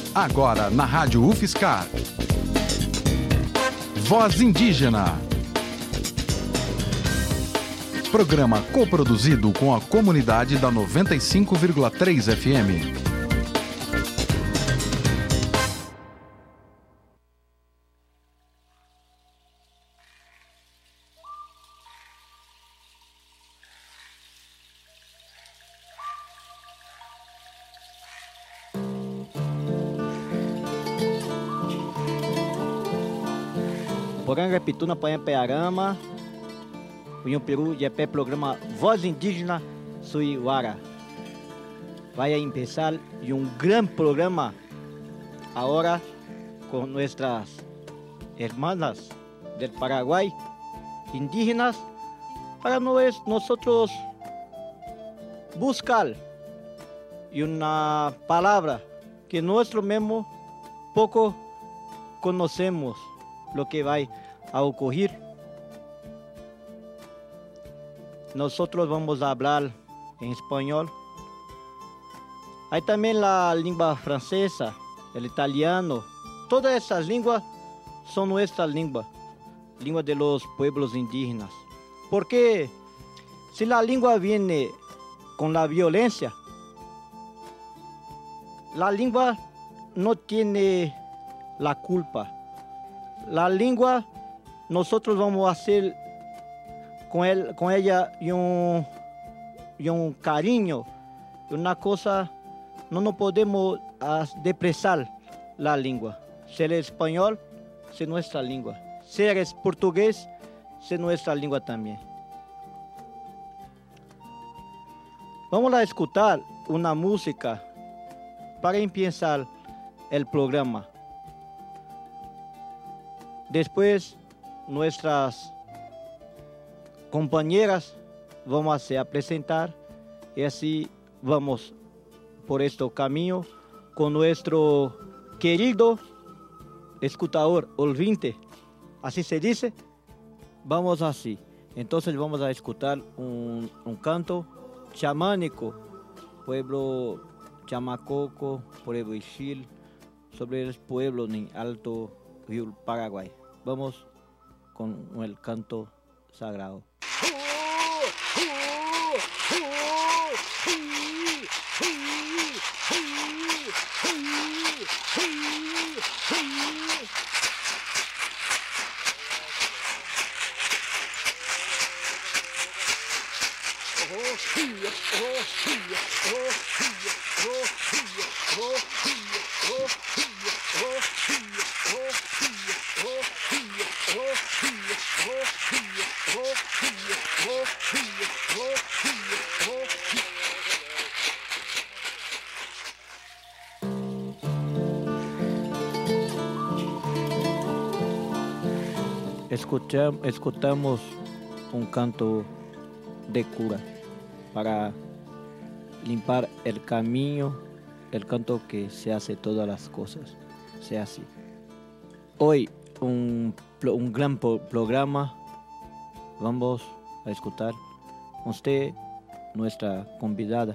Agora na Rádio UFSCar. Voz Indígena. Programa coproduzido com a comunidade da 95,3 FM. Porém, repituna para Pearama, o Peru e o programa Voz Indígena Suiwara. Vai começar gran programa agora com nossas hermanas del Paraguay, indígenas, para nosotros buscar uma palavra que nosso mesmo pouco conhecemos lo que vai a ocurrir. Nosotros vamos a hablar en español. Hay también la lengua francesa, el italiano. Todas esas lenguas son nuestras lenguas, lengua de los pueblos indígenas. Porque si la lengua viene con la violencia, la lengua no tiene la culpa. La lengua, nosotros vamos a hacer con ella un cariño, una cosa, no nos podemos depresar la lengua. Ser español, ser nuestra lengua. Ser portugués, ser nuestra lengua también. Vamos a escuchar una música para empezar el programa. Después, nuestras compañeras vamos a presentar y así vamos por este camino con nuestro querido escuchador, ouvinte, así se dice. Vamos así. Entonces vamos a escuchar un canto chamánico, pueblo Chamacoco, pueblo Ixil, sobre el pueblo en Alto Río Paraguay. Vamos con el canto sagrado. Escuchamos un canto de cura para limpiar el camino, el canto que se hace todas las cosas, sea así. Hoy un gran programa, vamos a escuchar usted, nuestra convidada.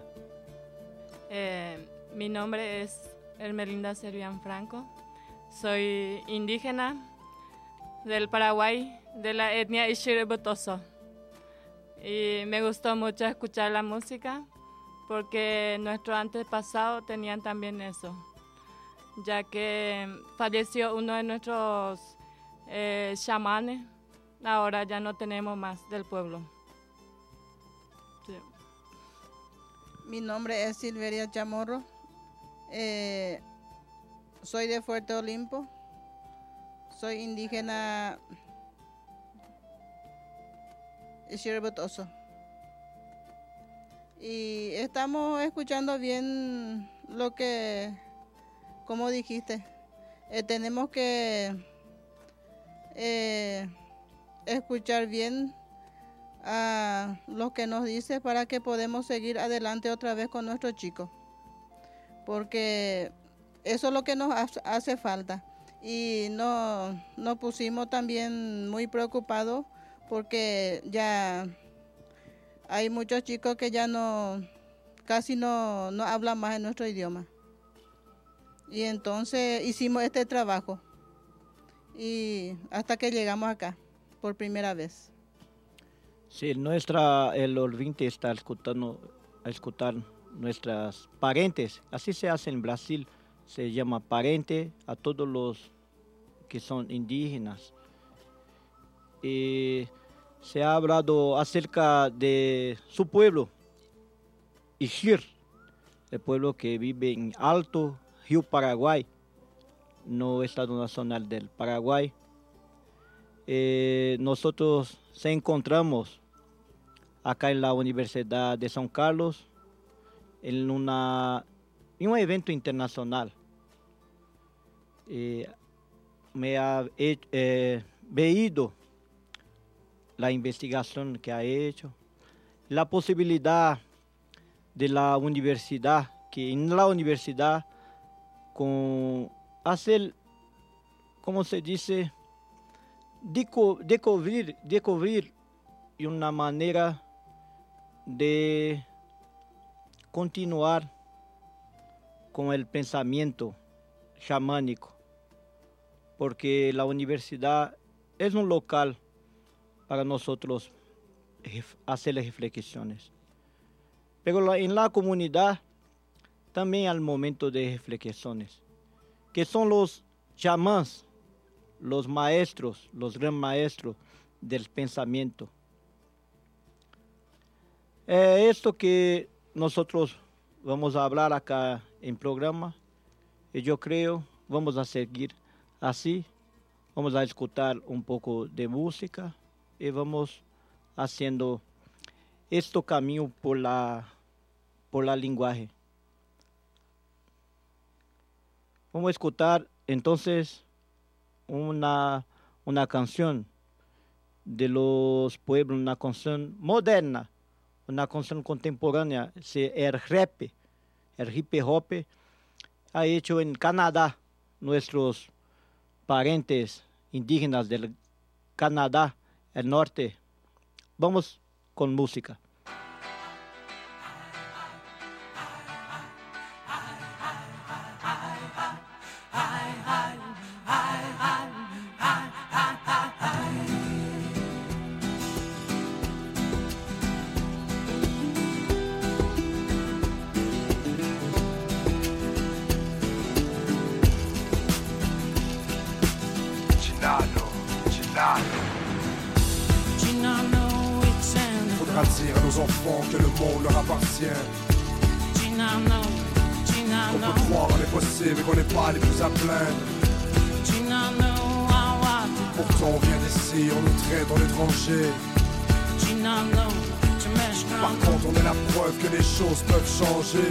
Mi nombre es Ermelinda Servián Franco, soy indígena del Paraguay, de la etnia Ixil-Botoso. Y me gustó mucho escuchar la música porque nuestros antepasados tenían también eso, ya que falleció uno de nuestros chamanes, ahora ya no tenemos más del pueblo. Sí. Mi nombre es Silveria Chamorro, soy de Fuerte Olimpo. Soy indígena Ixil-Botoso. Y estamos escuchando bien lo que, como dijiste, tenemos que escuchar bien a lo que nos dice para que podamos seguir adelante otra vez con nuestros chicos. Porque eso es lo que nos hace falta. Y nos pusimos también muy preocupados porque ya hay muchos chicos que ya casi no hablan más en nuestro idioma. Y entonces hicimos este trabajo. Y hasta que llegamos acá, por primera vez. Sí, el ouvinte está a escuchar nuestras parentes. Así se hace en Brasil. Se llama parente a todos los que son indígenas. Y se ha hablado acerca de su pueblo, Ixir, el pueblo que vive en Alto Río Paraguay, no Estado Nacional del Paraguay. Nosotros se encontramos acá en la Universidad de São Carlos en un evento internacional. Me ha veído la investigación que ha hecho, la posibilidad de la universidad, que en la universidad con hacer, como se dice, descubrir una manera de continuar con el pensamiento chamánico, porque la universidad es un local para nosotros hacer las reflexiones. Pero en la comunidad también hay momentos de reflexiones, que son los chamans, los maestros, los gran maestros del pensamiento. Esto que nosotros vamos a hablar acá en programa, y yo creo vamos a seguir así, vamos a escuchar un poco de música y vamos haciendo este camino por la lenguaje. Vamos a escuchar entonces una canción de los pueblos, una canción moderna, una canción contemporánea, el hip hop, ha hecho en Canadá, nuestros parientes indígenas del Canadá, el norte. Vamos con música. Faudra dire à nos enfants que le monde leur appartient. Qu'on peut croire en l'impossible et qu'on n'est pas les plus à plaindre. Pourtant on vient d'ici, on nous traite en étrangers. Par contre on est la preuve que les choses peuvent changer.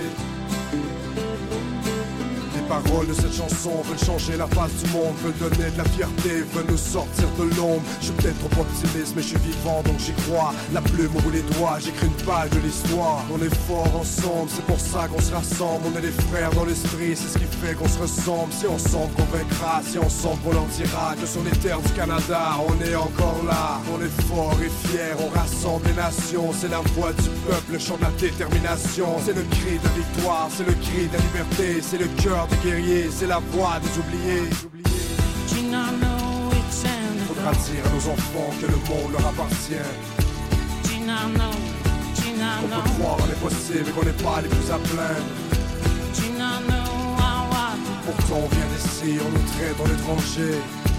Les paroles de cette chanson veulent changer la face du monde, veulent donner de la fierté, veulent nous sortir de l'ombre. Je suis peut-être trop optimiste mais je suis vivant donc j'y crois. La plume au bout des doigts, j'écris une page de l'histoire. On est forts ensemble, c'est pour ça qu'on se rassemble. On est des frères dans l'esprit, c'est ce qui fait qu'on se ressemble. Si ensemble qu'on vaincra, si ensemble qu'on leur dira que sur les terres du Canada on est encore là. On est forts et fiers, on rassemble les nations. C'est la voix du peuple, le chant de la détermination. C'est le cri de victoire, c'est le cri de la liberté. C'est le cœur des guerriers, c'est la voix des oubliés. Faudra dire à nos enfants que le monde leur appartient. Qu'on peut croire en l'impossible et qu'on n'est pas les plus à plaindre. Pourtant on vient d'ici, on nous traite en étrangers.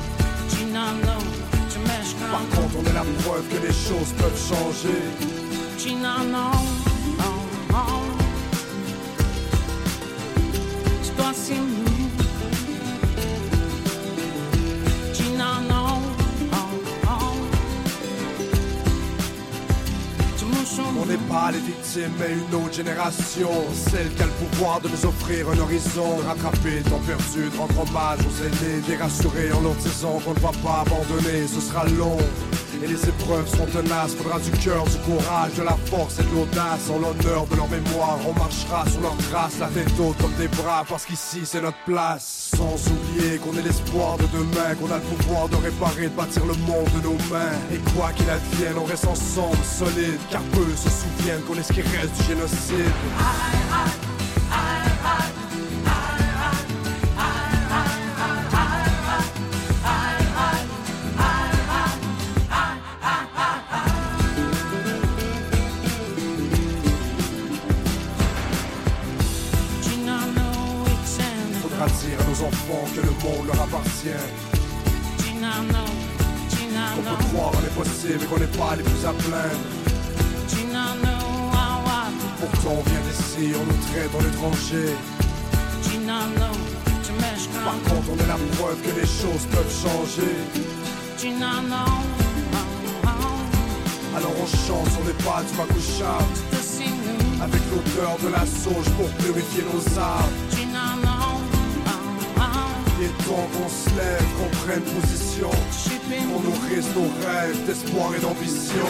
Par contre on est la preuve que les choses peuvent changer. On n'est pas les victimes mais une autre génération, celle qui a le pouvoir de nous offrir un horizon, de rattraper le temps perdu, de rendre hommage aux aînés, de les rassurer en leur disant qu'on ne va pas abandonner. Ce sera long et les épreuves seront tenaces. Faudra du cœur, du courage, de la force et de l'audace. En l'honneur de leur mémoire, on marchera sur leurs traces, la tête haute comme des bras, parce qu'ici c'est notre place. Sans oublier qu'on est l'espoir de demain, qu'on a le pouvoir de réparer, de bâtir le monde de nos mains. Et quoi qu'il advienne, on reste ensemble, solides, car peu se souviennent qu'on est ce qui reste du génocide. à dire à nos enfants que le monde leur appartient. On peut croire en l'impossible et qu'on n'est pas les plus à plaindre. Pourtant on vient d'ici, on nous traite en étrangers. Par contre on est la preuve que les choses peuvent changer. Alors on chante sur les pas du Makucha, avec l'odeur de la sauge pour purifier nos âmes. Il est temps qu'on se lève, qu'on prenne position, qu'on nourrisse nos rêves d'espoir et d'ambition.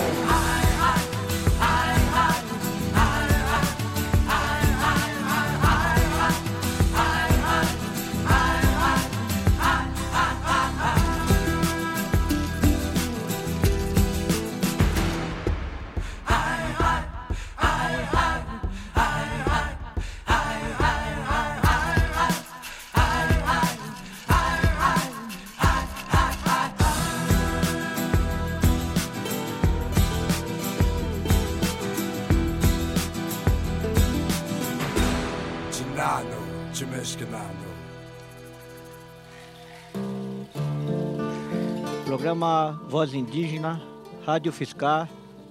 Programa Voz Indígena, Rádio Fiscar,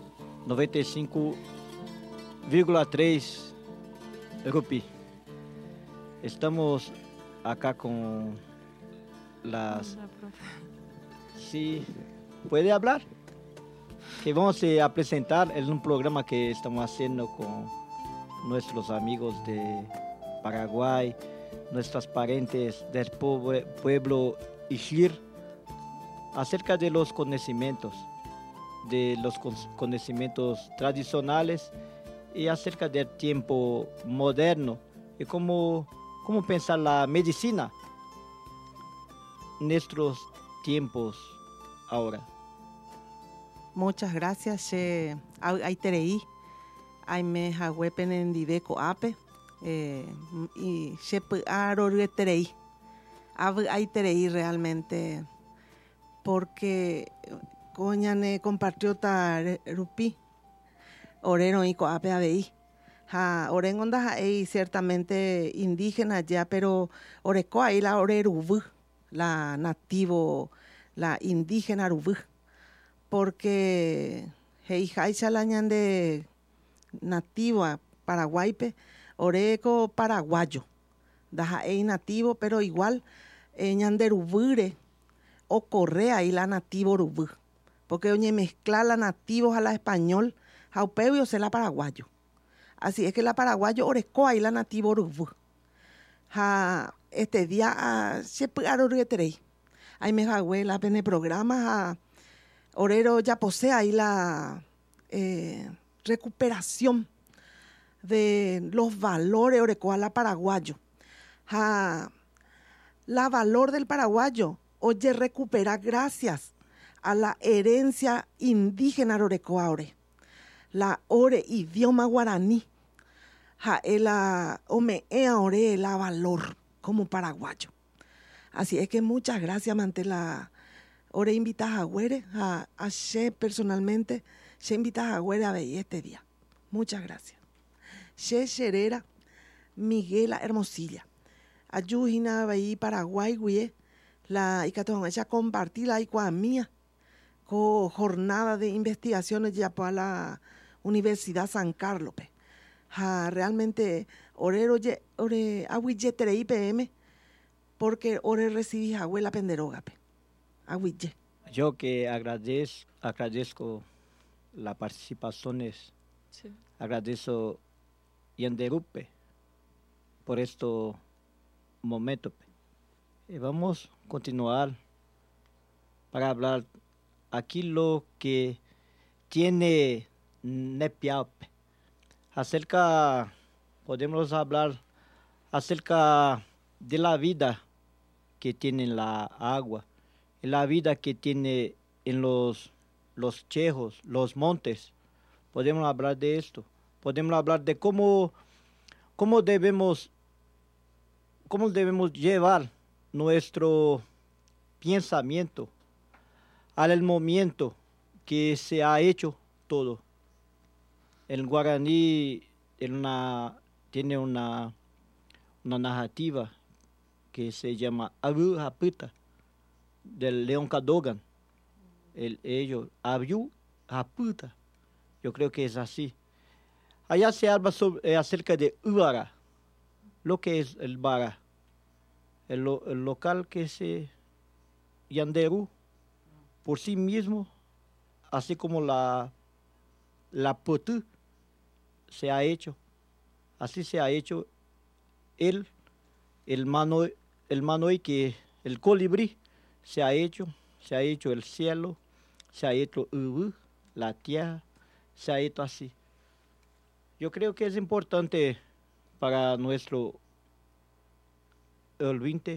95,3 Rupi. Estamos acá con las... Sí, ¿puede hablar? Que vamos a presentar, es un programa que estamos haciendo con nuestros amigos de Paraguay, nuestras parientes del pueblo Ixir, acerca de los conocimientos tradicionales y acerca del tiempo moderno y cómo pensar la medicina en nuestros tiempos ahora. Muchas gracias. Aiterei, aime hawepen en diveco ape, y shep arorgeterei. Aiterei realmente. Porque coñane compatriota Rupi, oreno y coape abei. Orengonda hay ciertamente indígena ya, pero oreco ahí la orerubu, la nativo, la indígena rubu. Porque hei haicha la ñande nativa paraguaype, oreco paraguayo. Daja ei nativo, pero igual ñande rubure. O correa y la nativo rubú, porque oye mezclar la nativos a la español, jaupeo se la paraguayo. Así es que la paraguayo orecoa y la nativo rubú. Este día se pegaron reterei. Ahí me jagüe la pene programa orero ya posee ahí la recuperación de los valores orecoa la paraguayo. La valor del paraguayo oye recupera gracias a la herencia indígena orecoaore, la ore idioma guaraní, la omea ore la valor como paraguayo. Así es que muchas gracias, Mantela. Ore invitas a Güere, a She personalmente, She invitas a Güere a ver este día. Muchas gracias. She Sherera, Miguela Hermosilla, Ayujina Bahí Paraguay, Güey. La Icatón, ella compartí la icua mía con jornada de investigaciones ya para la Universidad San Carlos. Realmente, orero ore aguille IPM porque ore recibí abuela penderoga. Aguille. Yo que agradezco las participaciones, sí. Agradezco Yanderupe por este momento. Y vamos a continuar para hablar aquí lo que tiene Nepiap. Podemos hablar acerca de la vida que tiene la agua, y la vida que tiene en los chejos, los montes. Podemos hablar de esto. Podemos hablar de cómo debemos llevar nuestro pensamiento al momento que se ha hecho todo. El guaraní tiene una narrativa que se llama Abu Haputa, del León Cadogan. Ellos, Abu Haputa, yo creo que es así. Allá se habla acerca de Ubara. Lo que es el Bara, el local que se Yanderu por sí mismo, así como la Potu se ha hecho, así se ha hecho el Manoi, que el colibrí se ha hecho el cielo, se ha hecho la tierra, se ha hecho así. Yo creo que es importante para nuestro oyente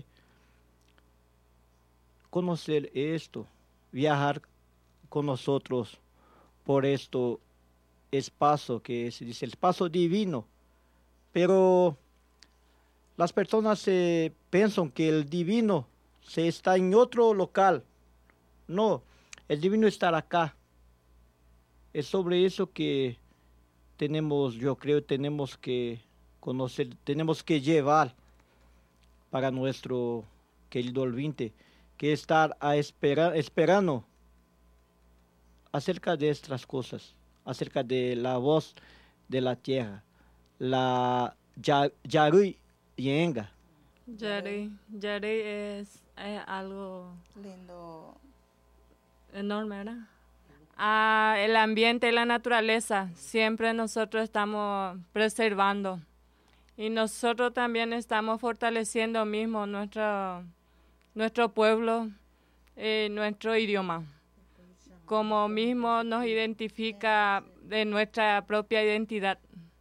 conocer esto, viajar con nosotros por este espacio que se dice el espacio divino. Pero las personas piensan que el divino se está en otro local. No, el divino está acá. Es sobre eso que yo creo, tenemos que conocer, tenemos que llevar para nuestro querido oyente, que estar esperando acerca de estas cosas, acerca de la voz de la tierra, la Yarui Yenga. Yarui es algo Lindo. enorme, ¿verdad? El ambiente y la naturaleza, siempre nosotros estamos preservando. Y nosotros también estamos fortaleciendo mismo nuestro pueblo, nuestro idioma. Como mismo nos identifica de nuestra propia identidad.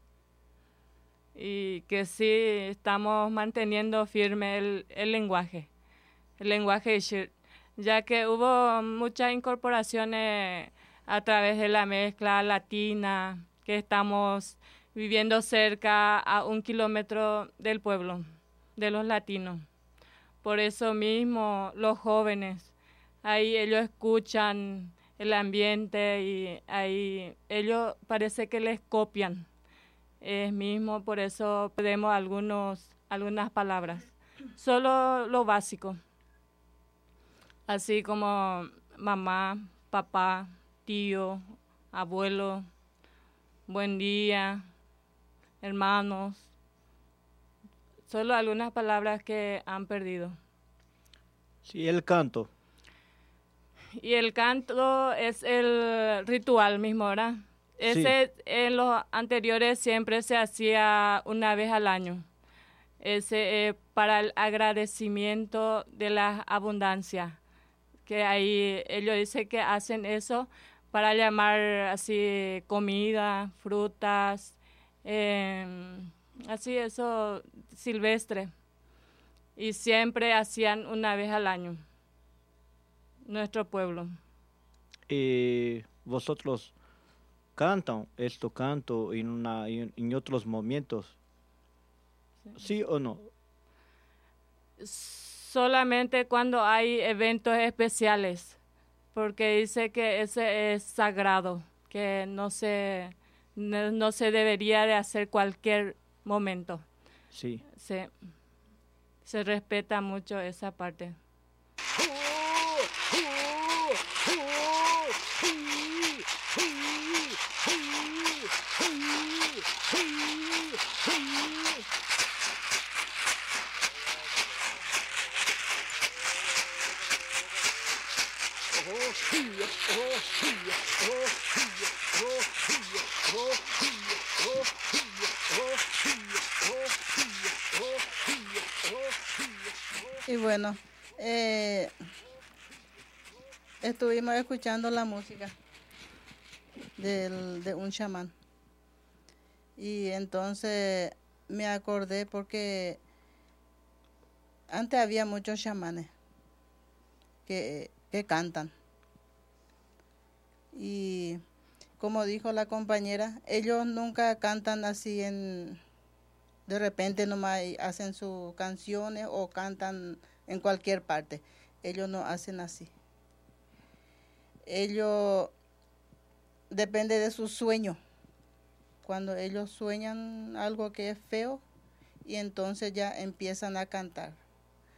Y que sí estamos manteniendo firme el lenguaje Shir, ya que hubo muchas incorporaciones a través de la mezcla latina, que estamos viviendo cerca a 1 kilómetro del pueblo, de los latinos. Por eso mismo los jóvenes, ahí ellos escuchan el ambiente y ahí ellos parece que les copian. Es mismo, por eso pedimos algunas palabras, solo lo básico, así como mamá, papá, tío, abuelo, buen día, hermanos, solo algunas palabras que han perdido. Sí, el canto. Y el canto es el ritual mismo, ¿verdad? Ese sí. En los anteriores siempre se hacía una vez al año. Ese para el agradecimiento de la abundancia. Que ahí ellos dicen que hacen eso para llamar así comida, frutas, así eso silvestre. Y siempre hacían una vez al año nuestro pueblo. Vosotros cantan esto canto en otros momentos, ¿sí o no? Solamente cuando hay eventos especiales, porque dice que ese es sagrado, que no se debería de hacer cualquier momento. Sí. Se respeta mucho esa parte. Y bueno, estuvimos escuchando la música de un chamán. Y entonces me acordé porque antes había muchos chamanes que cantan. Y como dijo la compañera, ellos nunca cantan así de repente nomás hacen sus canciones o cantan en cualquier parte. Ellos no hacen así. Ellos depende de su sueño. Cuando ellos sueñan algo que es feo y entonces ya empiezan a cantar.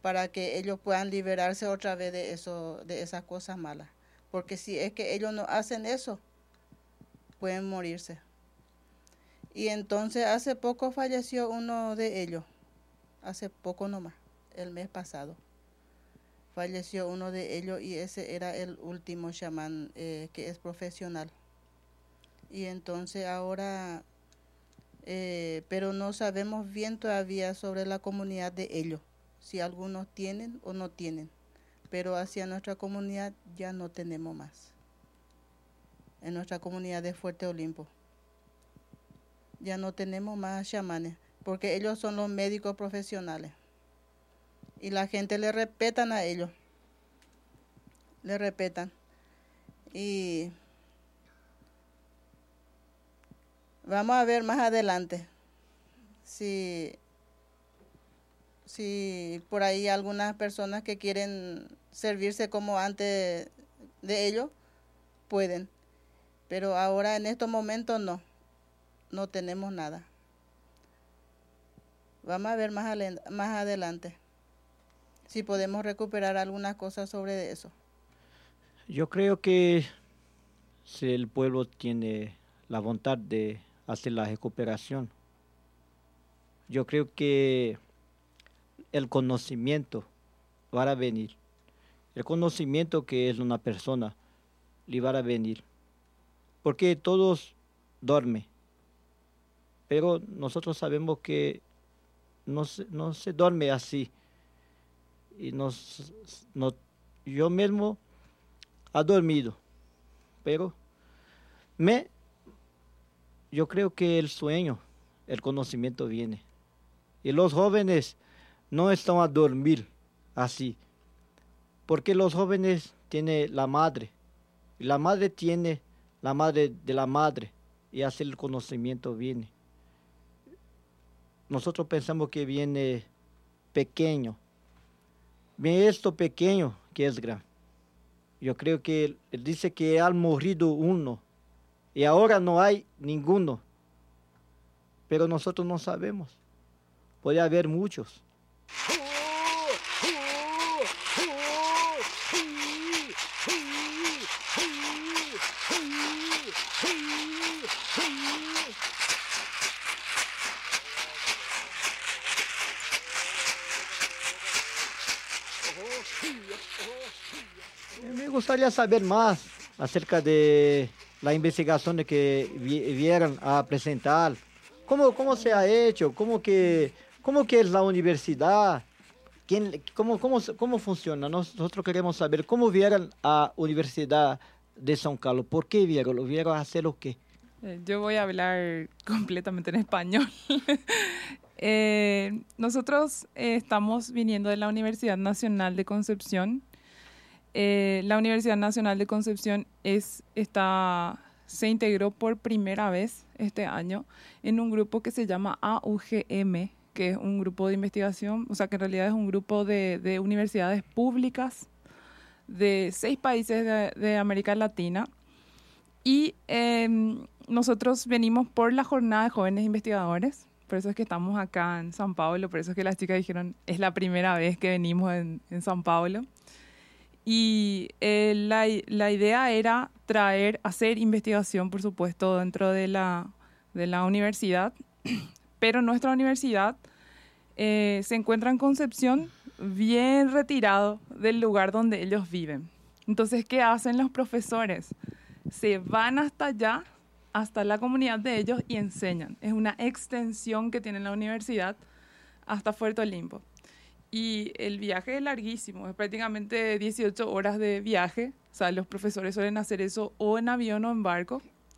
para que ellos puedan liberarse otra vez de eso, de esas cosas malas. Porque si es que ellos no hacen eso, pueden morirse. Y entonces hace poco falleció uno de ellos, hace poco nomás, el mes pasado. Falleció uno de ellos y ese era el último chamán que es profesional. Y entonces ahora, pero no sabemos bien todavía sobre la comunidad de ellos, si algunos tienen o no tienen. Pero hacia nuestra comunidad ya no tenemos más. En nuestra comunidad de Fuerte Olimpo. Ya no tenemos más chamanes, porque ellos son los médicos profesionales. Y la gente le respetan a ellos. Le respetan. Y vamos a ver más adelante si por ahí algunas personas que quieren servirse como antes de ellos, pueden. Pero ahora en estos momentos no tenemos nada. Vamos a ver más adelante si podemos recuperar algunas cosas sobre eso. Yo creo que si el pueblo tiene la voluntad de hacer la recuperación, yo creo que el conocimiento va a venir. El conocimiento que es una persona le va a venir. Porque todos duermen. Pero nosotros sabemos que no se duerme así. Y yo mismo he dormido. Pero yo creo que el sueño, el conocimiento viene. Y los jóvenes no están a dormir así. Porque los jóvenes tienen la madre. Y la madre tiene la madre de la madre. Y así el conocimiento viene. Nosotros pensamos que viene pequeño. Viene esto pequeño que es grande. Yo creo que él dice que ha morido uno. Y ahora no hay ninguno. Pero nosotros no sabemos. Puede haber muchos. Me gustaría saber más acerca de la investigación que vieron a presentar. ¿Cómo se ha hecho? ¿Cómo que es la universidad? ¿Cómo funciona? Nosotros queremos saber cómo vieron a Universidad de San Carlos. ¿Por qué vieron? ¿Lo vieron hacer o qué? Yo voy a hablar completamente en español. Nosotros estamos viniendo de la Universidad Nacional de Concepción. La Universidad Nacional de Concepción se integró por primera vez este año en un grupo que se llama AUGM, que es un grupo de investigación, o sea que en realidad es un grupo de universidades públicas de 6 países de América Latina. Y nosotros venimos por la jornada de jóvenes investigadores, por eso es que estamos acá en San Pablo, por eso es que las chicas dijeron, es la primera vez que venimos en San Pablo. Y la idea era hacer investigación, por supuesto, dentro de la universidad, pero nuestra universidad se encuentra en Concepción, bien retirado del lugar donde ellos viven. Entonces, ¿qué hacen los profesores? Se van hasta allá, hasta la comunidad de ellos y enseñan. Es una extensión que tiene la universidad hasta Fuerte Olimpo. Y el viaje es larguísimo, es prácticamente 18 horas de viaje. O sea, los profesores suelen hacer eso o en avión o en barco.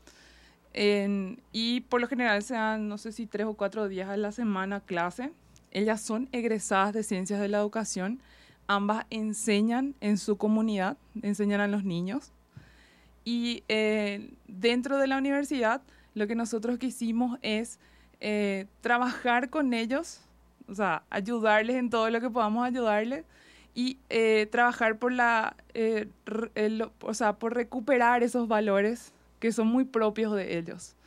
Y por lo general se dan, no sé si 3 o 4 días a la semana clase. Ellas son egresadas de Ciencias de la Educación. Ambas enseñan en su comunidad, enseñan a los niños. Y dentro de la universidad, lo que nosotros quisimos es trabajar con ellos, o sea, ayudarles en todo lo que podamos ayudarles y trabajar por por recuperar esos valores que son muy propios de ellos.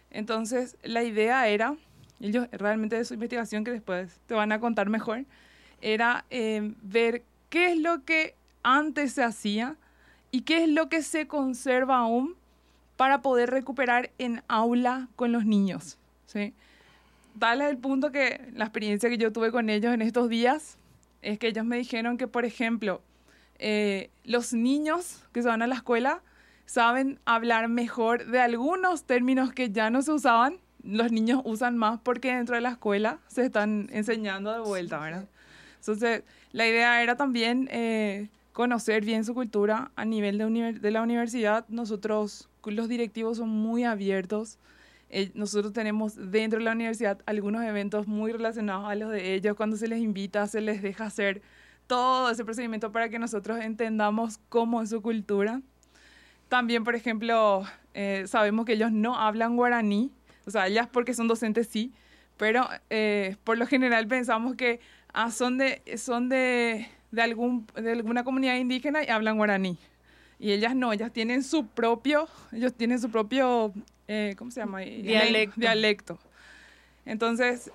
Entonces, la idea era, ellos realmente de su investigación, que después te van a contar mejor, era ver qué es lo que antes se hacía y qué es lo que se conserva aún para poder recuperar en aula con los niños, ¿sí? Tal es el punto que la experiencia que yo tuve con ellos en estos días es que ellos me dijeron que, por ejemplo, los niños que se van a la escuela saben hablar mejor de algunos términos que ya no se usaban. Los niños usan más porque dentro de la escuela se están enseñando de vuelta, ¿verdad? Entonces, la idea era también conocer bien su cultura a nivel de la universidad. Nosotros, los directivos, son muy abiertos. Nosotros tenemos dentro de la universidad algunos eventos muy relacionados a los de ellos. Cuando se les invita, se les deja hacer todo ese procedimiento para que nosotros entendamos cómo es su cultura. También, por ejemplo, sabemos que ellos no hablan guaraní. O sea, ellas porque son docentes sí, pero por lo general pensamos que son de alguna comunidad indígena y hablan guaraní. Y ellas no, ellas tienen su propio, ¿cómo se llama? Dialecto. Entonces,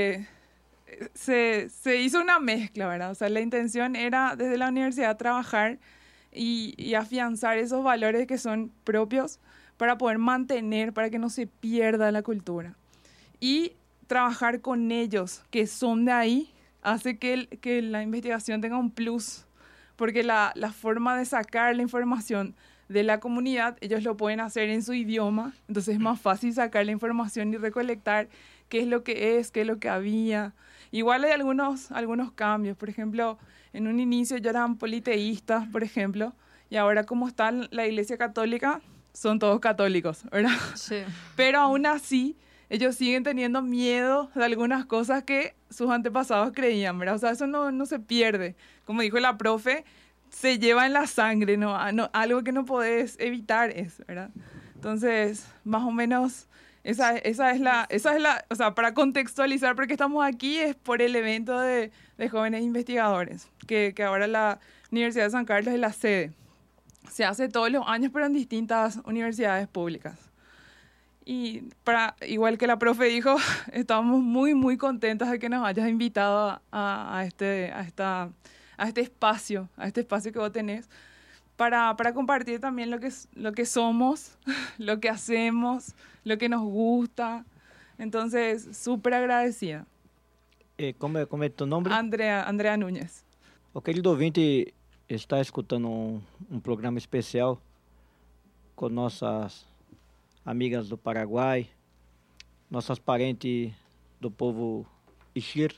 se hizo una mezcla, ¿verdad? O sea, la intención era desde la universidad trabajar y afianzar esos valores que son propios para poder mantener, para que no se pierda la cultura. Y trabajar con ellos, que son de ahí, hace que la investigación tenga un plus, porque la forma de sacar la información de la comunidad, ellos lo pueden hacer en su idioma, entonces es más fácil sacar la información y recolectar qué es lo que es, qué es lo que había. Igual hay algunos cambios, por ejemplo, en un inicio ya eran politeístas, por ejemplo, y ahora como está la Iglesia Católica, son todos católicos, ¿verdad? Sí. Pero aún así, ellos siguen teniendo miedo de algunas cosas que sus antepasados creían, ¿verdad? O sea, eso no se pierde. Como dijo la profe, se lleva en la sangre, ¿no? Algo que no podés evitar es, ¿verdad? Entonces, más o menos, esa es la, o sea, para contextualizar por qué estamos aquí es por el evento de jóvenes investigadores, que ahora la Universidad de San Carlos es la sede. Se hace todos los años, pero en distintas universidades públicas. Y igual que la profe dijo, estamos muy, muy contentos de que nos hayas invitado a este espacio que vos tenés, para compartir también lo que somos, lo que hacemos, lo que nos gusta. Entonces, súper agradecida. Como é tu nome? Andrea Núñez. O querido ouvinte está escutando um programa especial com nossas amigas do Paraguai, nossas parentes do povo Ixir,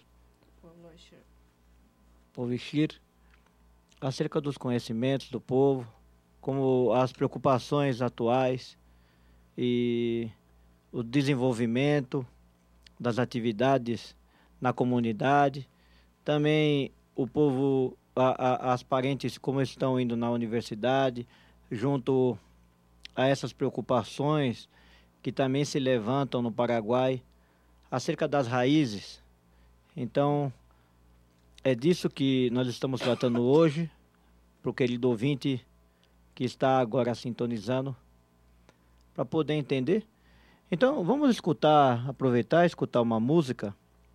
acerca dos conhecimentos do povo, como as preocupações atuais e o desenvolvimento das atividades na comunidade. Também o povo, as parentes como estão indo na universidade, junto a essas preocupações que também se levantam no Paraguai, acerca das raízes. Então, é disso que nós estamos tratando hoje, para o querido ouvinte que está agora sintonizando, para poder entender. Então, vamos aproveitar e escutar uma música.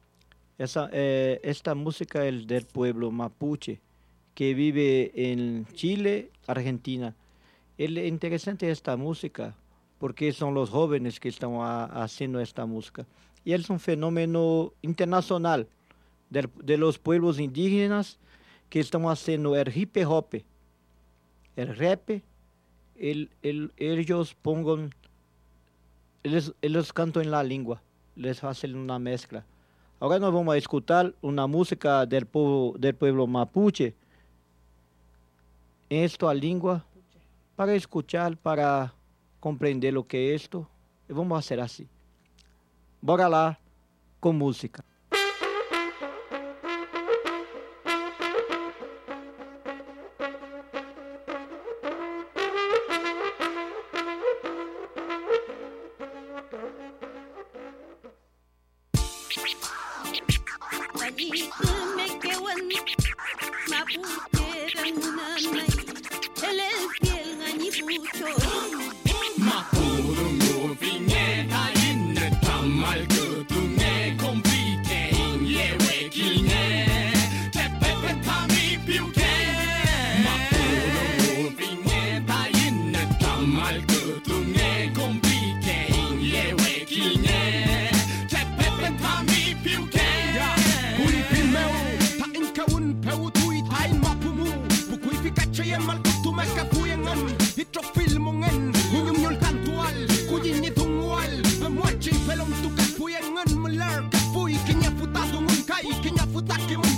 Esta música é do pueblo Mapuche, que vive em Chile, Argentina. É interessante esta música, porque são os jovens que estão fazendo esta música. E é um fenômeno internacional de los pueblos indígenas que estão fazendo o hip hop. El rap, ellos pongan, eles cantam na língua, eles fazem uma mescla. Agora nós vamos escutar uma música del pueblo Mapuche em esta língua, para escuchar, para compreender o que é isto. E vamos fazer assim. Bora lá com música. Makuru pineta inne tamal kutunge compite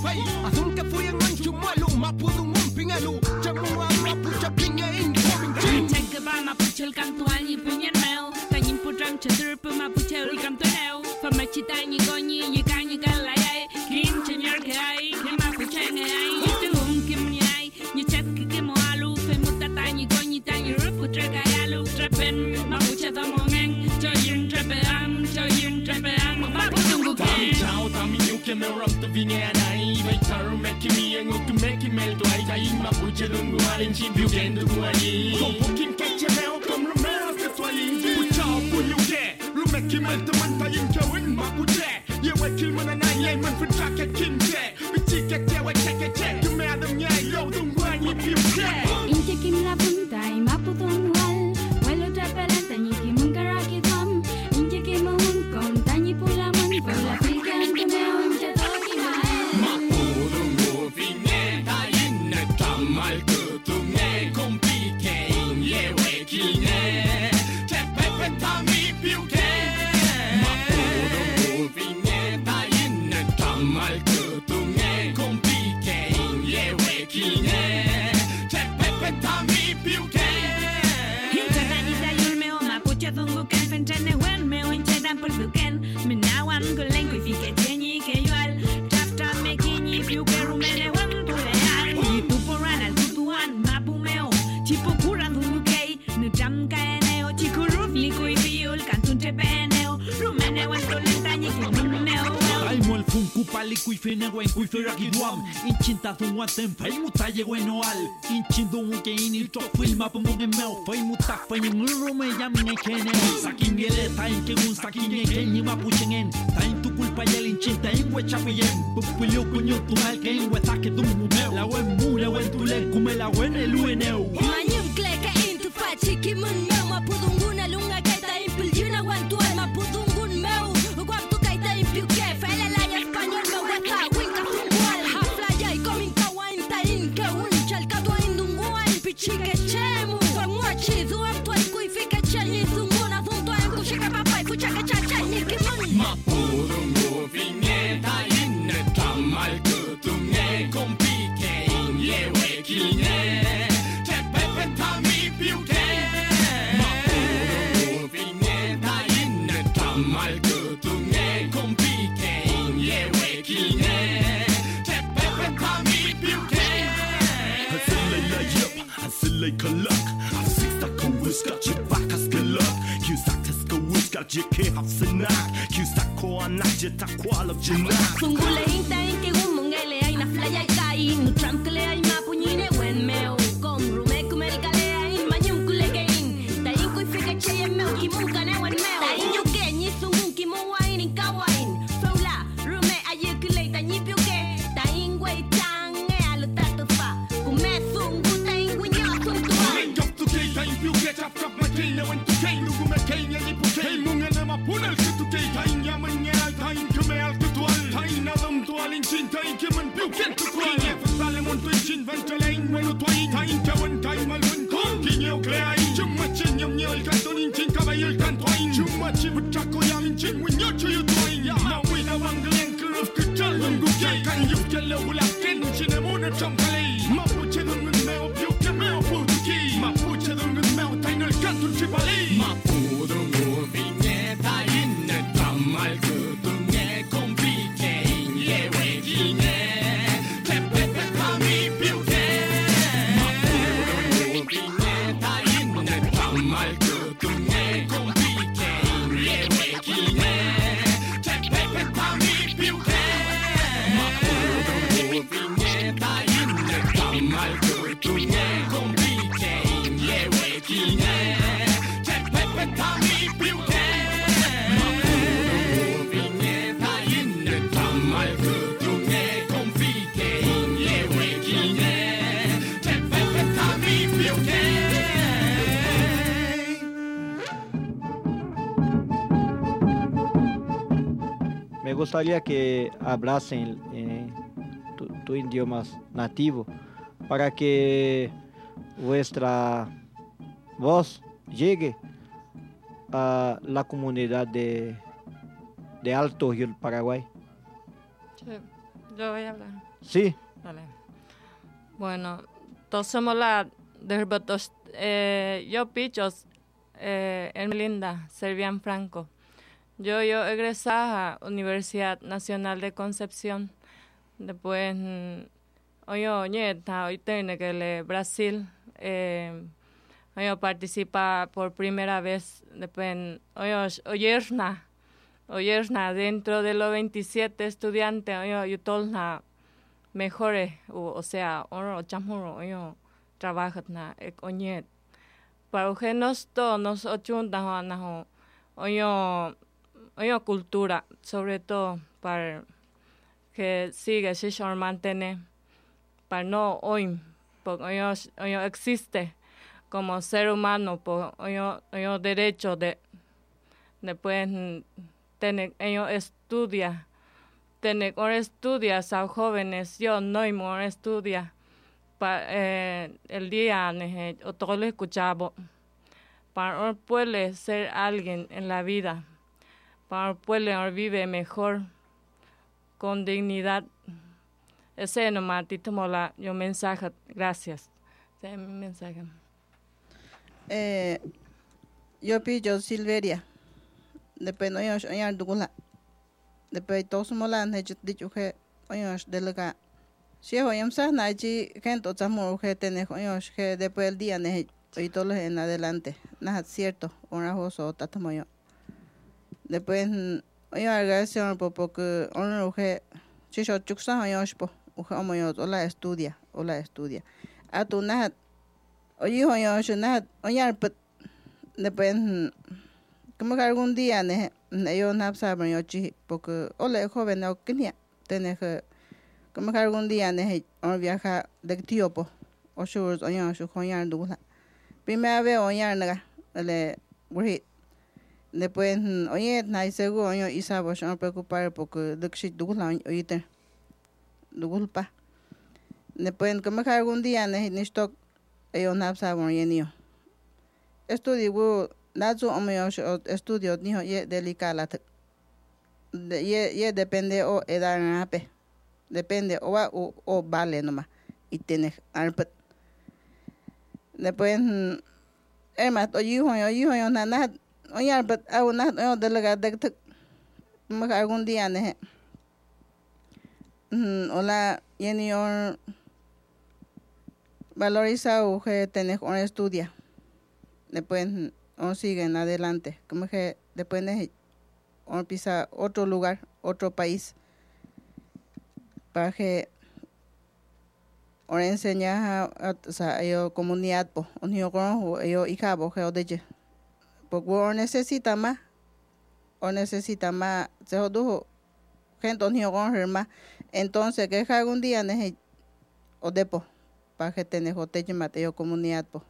Hey, azul que fui en ancho malo, mapudo un pingelu, chamua mapucha pinga in coming. Check ba mapuche el canto ani puñen mel, tañin putram chedur pu mapuche el canto neo, fama chitani goni y cañi galay, kin chenyar kai, que mapuche ngai, tu kim nyai, ni chat que moalu, fe mutatani goni tani rupu tragayalu, trapen mapuche da mongen, choyim trapean, mapuche Tam chao tam you que me ram to vinha nai, vai tar make me en o que make me do ai dai mapuche dungu alin chibiu gendo guani. Com pouquinho que te mel como romero que tu aí, pucha punyu que, lu make me te man ta yin que win mapuche. Ye we kill man na ye man for track at kim che, bichi que we che, you me adam ye yo dungu ani piu che. Inche kim la punta y mapudon wal, vuelo trapelata ni kim un karaki dom, inche kim un con tañi pula man, por la pica en que me unche toki mael. Mapudungu vineta inne tamal kutunge, compike in ye we kilne, che pepe tami piu che. Mapudungu vineta inne tamal kutunge, compike in ye we kilne, che pepe tami piu che. Hinterranita yulmeo mapuche dungu ken fentrene huelmeo inche dan por duken, minawan gulen kui fike chenyi que yual, chapta me kinyi piu que rumene wan tuleal, y tu poran al tutuan mapumeo, chipo kuran dungu kei, nu jam kaeneo, chikuruf likui fiul kantun trepeneo, rumene wan tulentañi que numeo. Aimo el funku paliku y fene wen kui feraki duam inchinta thungwa tem fai muta yego enoal inchindu unke ini to filma pomo gemeo fai muta fai nguru me yam ngekene sakin gele tain ke un sakin ngekeni mapuchengen tain tu culpa yel inchinta ingwe chapiyem pupulio kunyo tu mal ke ingwe take dum mumeo la wen mu la wen tu le kume la wen elueneo Manyum kleka into fachi kimun meu mapudunguna lunga kaita impil yuna wantu al mapudungun meu guamtu kaita impil ke fela la español me weka winka fungual hafla jai komin kawain tain ke unchal katwa indungual pichike chemu famwachi du actual kuifika chani zunguna zunto en kushika papai fuchaka chacha nikimun Mapudungu vineta inne tamal kutunge, compike in ye we kilne, che pepe tami piu che. Mapudungu vineta inne tamal kutunge, compike in ye we kilne, che pepe tami piu che. Hasilay yep, hasilay kalak. Afsixta kuwiska chibaka skalak. Cusack taska wiska jike hafsanak. Cusack ko anak jeta kwalab jinak. Sungule inta inke gumungele ay na flaya kai nu tramkele ay mapunyine wen meo kom rume kumerikale ay manyum kulegein ta inko fika cheye meo kimunka ne wen meo ta inyo kenyi sungun kimuwain in kawain faula rume aye kule ta nyipyoke ta ingwe tange alutatu fa kume sungu ta ingwe nyasuntua Yok tu kei ta impiu ke chap chap ma kei ne wen tu kei nugu me kei ne lipu kei munga ne ma punel ke tu kei ta inya manye al ta in kume al kutual ta in adam tual in chin ta in kemen piu ken tu kual ye fasale mon tu in chin ventele in wenu tu in ta in kawan ta in mal wen kon kinyo klea in chumma chin yam nyel kanton in chin kabayel kanto in chumma chi butako yam in chin wen yocho yu tu in ya ma wina wanglen kuruf kuchal lungu kei kan yuf kele wula ken chin emuna chom kalei ma puche dungun meo piu ke meo putuki ma puche dungun meo ta in el kanton chipalei ma pudungu vineta inne tamal kutunge compike in ye we kilne te pepe tami piu ke ma pudungu vineta inne tamal kutunge compike in ye we kilne te pepe tami piu ke ma pudungu vineta inne tamal kutunge compike in ye we kilne te pepe tami piu ke ma pudungu vineta inne tamal kutunge compike in ye we kilne te pepe tami piu ke. Me gustaría que hablasen tu idioma nativo para que vuestra voz llegue a la comunidad de Alto Río del Paraguay. Sí, yo voy a hablar. Sí. Vale. Bueno, todos somos la de yo pichos en Melinda, Servian Franco. Yo egresada a Universidad Nacional de Concepción. Después, hoy tengo que le Brasil. Yo participa por primera vez. Después, oyerna dentro de los 27 estudiantes. Yo tolna mejores, o sea, yo trabajo na oñet. Para ustedes todos nos ochunta yo cultura, sobre todo para que siga se mantener, para no hoy, porque yo existe como ser humano, por yo derecho de después tener ellos estudia a jóvenes, yo no estudia para el día o todo lo escuchaba para poder ser alguien en la vida, para poder vivir mejor con dignidad. Ese nomás yo mensaje, gracias. Ese es mi mensaje. Yo pillo Silveria. Después no yo dugula. Después todos somos la dicho que delega. Si hoy naji gente tamo que tener que después el día y todos en adelante. Nada cierto, una cosa tatamo yo. Después agradecemos porque que si yo chuxa la estudia. A tu nada oye después como que algún día yo no saben yo porque ole joven no quería tener que como que algún día viajar de tiempo o shows su coñar dula primera vez le después na seguro y sabo no preocupar porque de que dula oíste dulpa después como que algún día necesito yo no saben yo estudio nazo estudio niho delicada depende o edad nape depende o vale nomás y tienes arpet después más yo nada oye arpet una delegada de algún día hola yenio valoriza o que tenés un estudia después on sigue en adelante como que después on pisa otro lugar, otro país para que on enseña a yo comunidad po on yo hija bo que odeje porque on necesita más se jodujo gente on yo más entonces que algún día o depo para que tenés oteje mate yo comunidad po.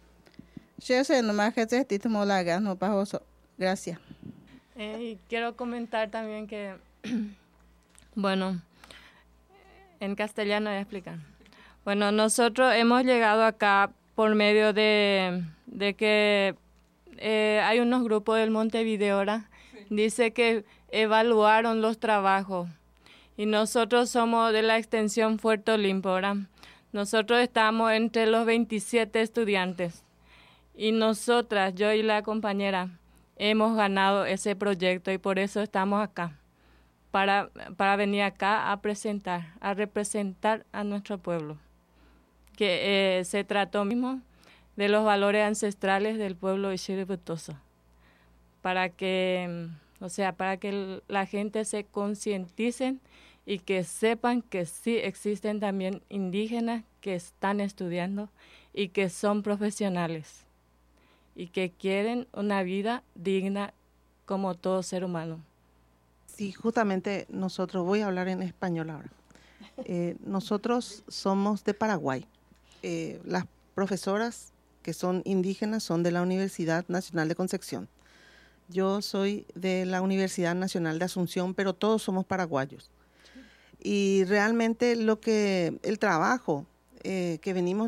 Gracias. Y quiero comentar también que, bueno, en castellano voy a explicar. Bueno, nosotros hemos llegado acá por medio de que hay unos grupos del Montevideo, ¿verdad? Sí. Dice que evaluaron los trabajos y nosotros somos de la extensión Puerto Olimpo, ¿verdad? Nosotros estamos entre los 27 estudiantes. Y nosotras, yo y la compañera, hemos ganado ese proyecto y por eso estamos acá, para venir acá a representar a nuestro pueblo, que se trató mismo de los valores ancestrales del pueblo de Chiributoso, para que la gente se concienticen y que sepan que sí existen también indígenas que están estudiando y que son profesionales y que quieren una vida digna como todo ser humano. Sí, justamente nosotros, voy a hablar en español ahora. Nosotros somos de Paraguay. Las profesoras que son indígenas son de la Universidad Nacional de Concepción. Yo soy de la Universidad Nacional de Asunción, pero todos somos paraguayos. Y realmente el trabajo que venimos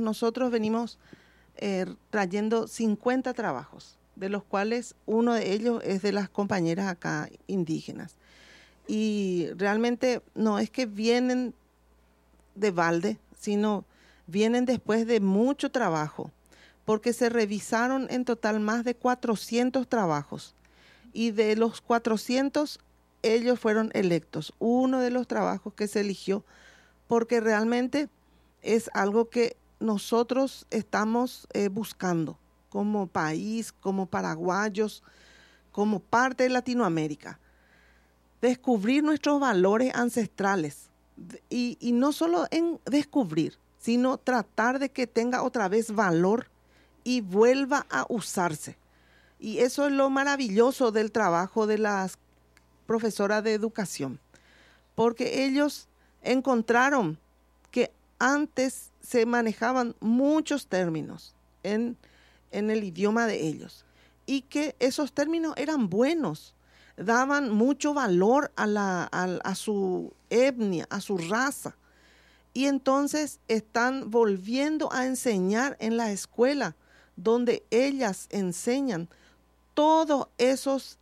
trayendo 50 trabajos, de los cuales uno de ellos es de las compañeras acá indígenas. Y realmente no es que vienen de balde, sino vienen después de mucho trabajo, porque se revisaron en total más de 400 trabajos y de los 400 ellos fueron electos. Uno de los trabajos que se eligió porque realmente es algo que nosotros estamos buscando como país, como paraguayos, como parte de Latinoamérica. Descubrir nuestros valores ancestrales y no solo en descubrir, sino tratar de que tenga otra vez valor y vuelva a usarse. Y eso es lo maravilloso del trabajo de las profesoras de educación, porque ellos encontraron que antes se manejaban muchos términos en el idioma de ellos y que esos términos eran buenos, daban mucho valor a su etnia, a su raza. Y entonces están volviendo a enseñar en la escuela, donde ellas enseñan todos esos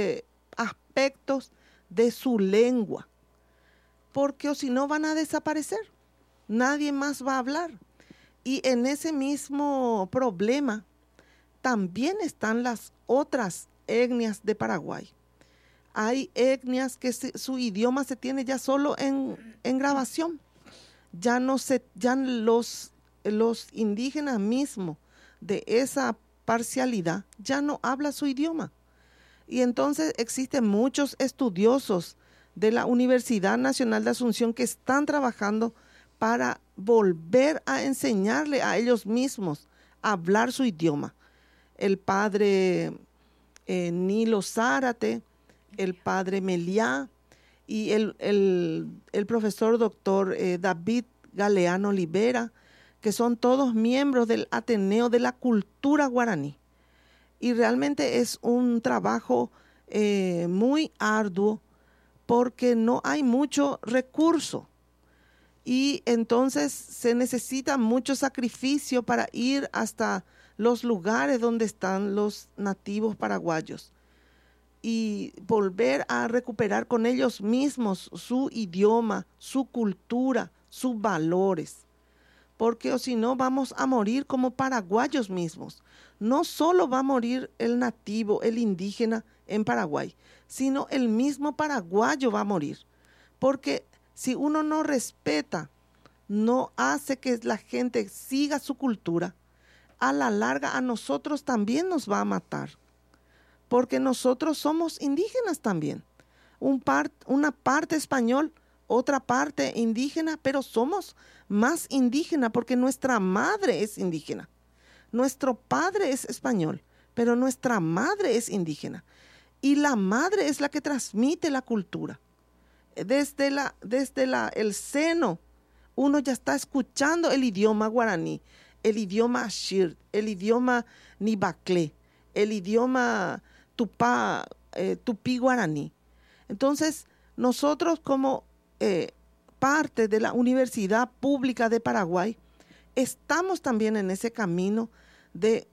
aspectos de su lengua, porque o si no van a desaparecer, nadie más va a hablar. Y en ese mismo problema también están las otras etnias de Paraguay. Hay etnias que su idioma se tiene ya solo en grabación. Ya los indígenas mismos de esa parcialidad ya no hablan su idioma. Y entonces existen muchos estudiosos de la Universidad Nacional de Asunción que están trabajando para volver a enseñarle a ellos mismos a hablar su idioma. El padre Nilo Zárate, el padre Meliá y el profesor doctor David Galeano Olivera, que son todos miembros del Ateneo de la Cultura Guaraní. Y realmente es un trabajo muy arduo porque no hay mucho recurso. Y entonces se necesita mucho sacrificio para ir hasta los lugares donde están los nativos paraguayos y volver a recuperar con ellos mismos su idioma, su cultura, sus valores. Porque o si no vamos a morir como paraguayos mismos. No solo va a morir el nativo, el indígena en Paraguay, sino el mismo paraguayo va a morir. Porque si uno no respeta, no hace que la gente siga su cultura, a la larga a nosotros también nos va a matar. Porque nosotros somos indígenas también. Una parte español, otra parte indígena, pero somos más indígena porque nuestra madre es indígena. Nuestro padre es español, pero nuestra madre es indígena. Y la madre es la que transmite la cultura. Desde el seno, uno ya está escuchando el idioma guaraní, el idioma ashir, el idioma nibaclé, el idioma tupí guaraní. Entonces, nosotros como parte de la Universidad Pública de Paraguay, estamos también en ese camino de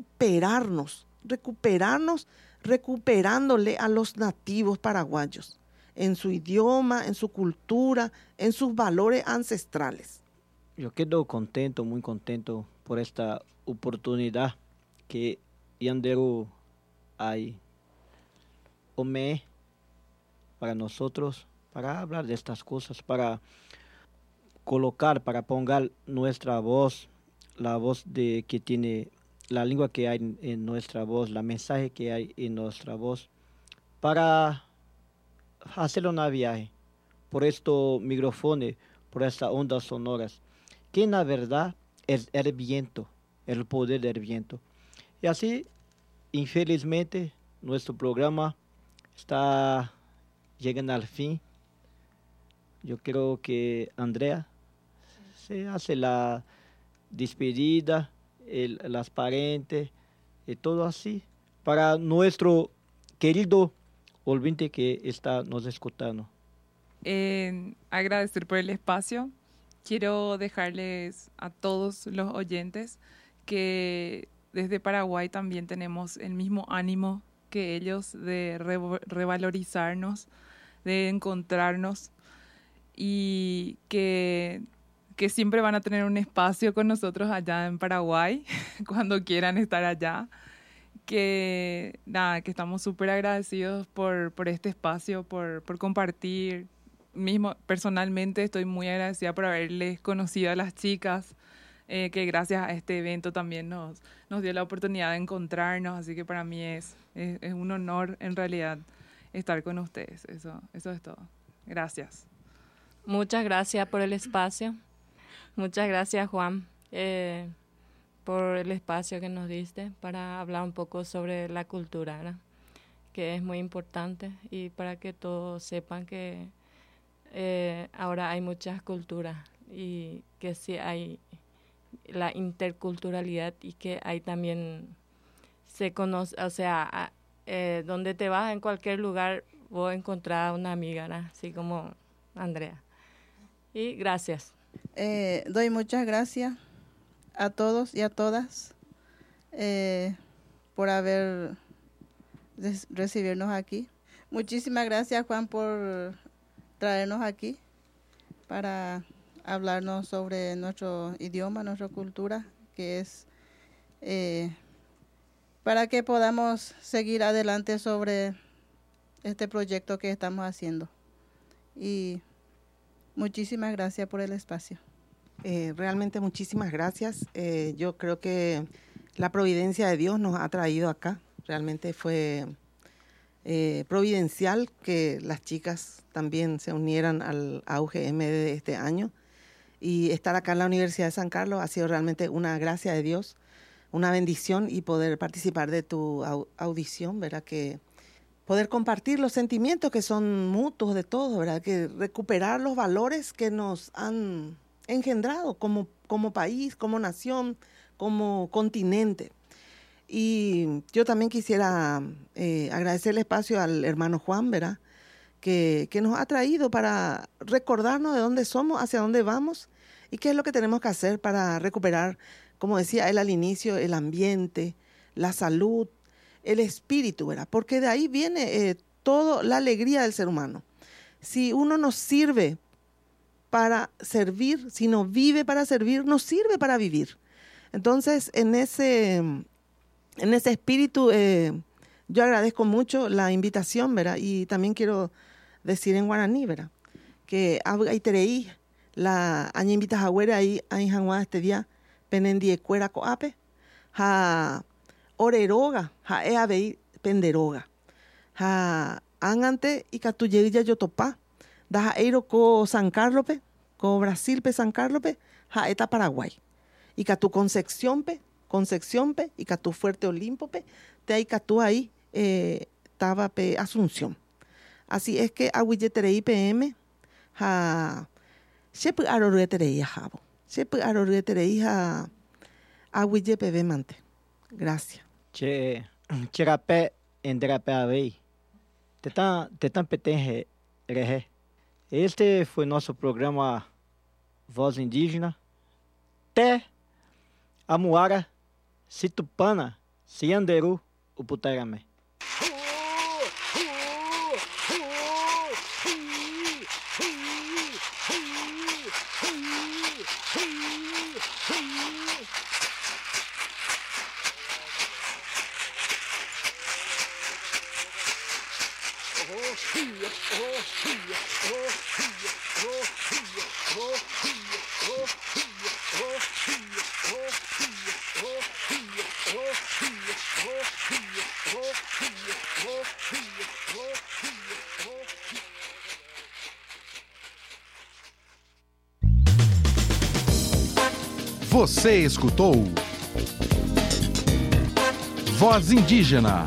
recuperándole a los nativos paraguayos en su idioma, en su cultura, en sus valores ancestrales. Yo quedo contento, muy contento por esta oportunidad que Yandero hay para nosotros, para hablar de estas cosas, para colocar, para poner nuestra voz, la voz de que tiene la lengua que hay en nuestra voz, la mensaje que hay en nuestra voz, para hacer una viaje por estos micrófonos, por estas ondas sonoras, que en la verdad es el viento, el poder del viento. Y así, infelizmente, nuestro programa está llegando al fin. Yo creo que Andrea se hace la despedida, las parentes, y todo así, para nuestro querido oyente que está nos escuchando. Agradecer por el espacio. Quiero dejarles a todos los oyentes que desde Paraguay también tenemos el mismo ánimo que ellos de revalorizarnos, de encontrarnos y que que siempre van a tener un espacio con nosotros allá en Paraguay, cuando quieran estar allá. Que estamos súper agradecidos por este espacio, por compartir. Mismo, personalmente estoy muy agradecida por haberles conocido a las chicas, que gracias a este evento también nos dio la oportunidad de encontrarnos, así que para mí es un honor en realidad estar con ustedes. Eso es todo. Gracias. Muchas gracias por el espacio. Muchas gracias, Juan, por el espacio que nos diste para hablar un poco sobre la cultura, ¿verdad? Que es muy importante, y para que todos sepan que ahora hay muchas culturas y que sí hay la interculturalidad, y que hay también se conoce, o sea, donde te vas en cualquier lugar vos encontrás una amiga, ¿verdad? Así como Andrea. Y gracias. Doy muchas gracias a todos y a todas por haber recibirnos aquí. Muchísimas gracias, Juan, por traernos aquí para hablarnos sobre nuestro idioma, nuestra cultura, que es para que podamos seguir adelante sobre este proyecto que estamos haciendo. Y muchísimas gracias por el espacio. Realmente muchísimas gracias. Yo creo que la providencia de Dios nos ha traído acá. Realmente fue providencial que las chicas también se unieran al AUGM de este año, y estar acá en la Universidad de San Carlos ha sido realmente una gracia de Dios, una bendición, y poder participar de tu audición, ¿verdad? Que poder compartir los sentimientos que son mutuos de todos, ¿verdad? Que recuperar los valores que nos han engendrado como país, como nación, como continente. Y yo también quisiera agradecer el espacio al hermano Juan, ¿verdad? Que nos ha traído para recordarnos de dónde somos, hacia dónde vamos y qué es lo que tenemos que hacer para recuperar, como decía él al inicio, el ambiente, la salud, el espíritu, ¿verdad? Porque de ahí viene toda la alegría del ser humano. Si uno no sirve para servir, si no vive para servir, no sirve para vivir. Entonces, en ese espíritu, yo agradezco mucho la invitación, ¿verdad? Y también quiero decir en guaraní, ¿verdad? Que aitereí la aña invitas a huera ahí a este día penendie cuera coape ha oreroga ha eabei penderoga ha angante y catuyerilla yotopa da eiro co San Carlope co Brasil pe San Carlope ha eta Paraguay y catu Concepción pe y catu Fuerte Olimpo pe te hay catu ahí taba pe Asunción. Así es que aguilleterei PM ha Shepu arorueterei jabo. Shepu arorueterei ha aguille PB mante. Gracias. Cherape enderape avei. Tetan petenje reje. Este foi nosso programa Voz Indígena. Te Amuara, Situpana, Cianderu, Uputarame. Você escutou Voz Indígena,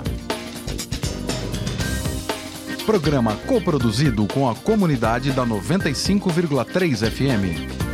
programa coproduzido com a comunidade da 95,3 FM.